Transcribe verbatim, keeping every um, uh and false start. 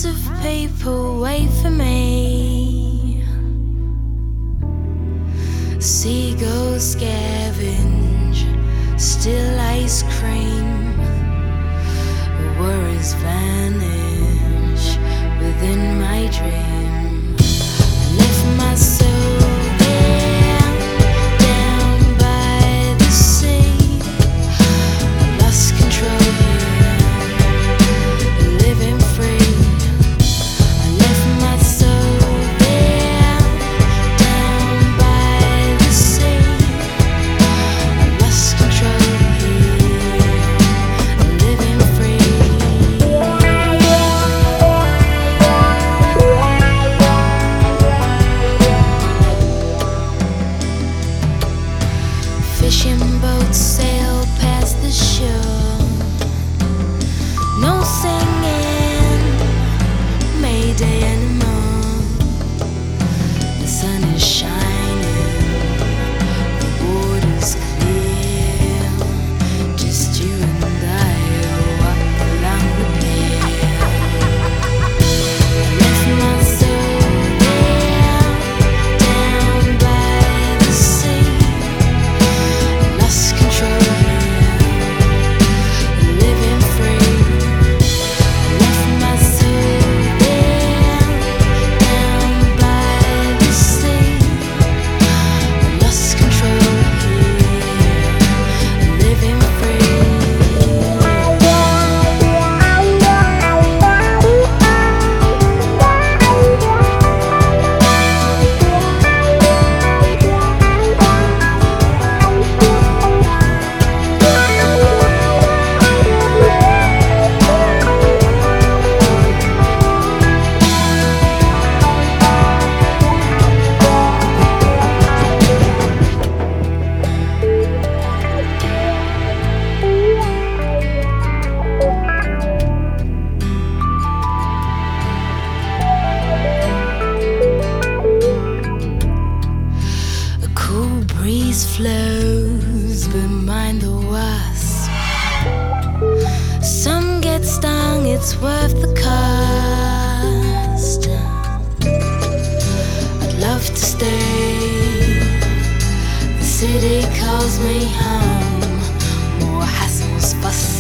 Piles of people wait for me. Seagulls scavenge, still ice cream. Worries vanish within my dream. I left my soul there, down by the sea. I lost control here, living free. I left my soul there, down by the sea. I lost control here, living free. Fishing boats sail past the shore. No singing, Mayday anymore. The sun is shining, the water's clear. Just you and I walk along the pier. I left my soul there, down by the sea. Lost control here, living free. I left my soul there, down by the sea. Lost control here, living free. A cool breeze flows behind the wasp. Some get stung, it's worth the cost. I'd love to stay. The city calls me home. More hassles, fuss,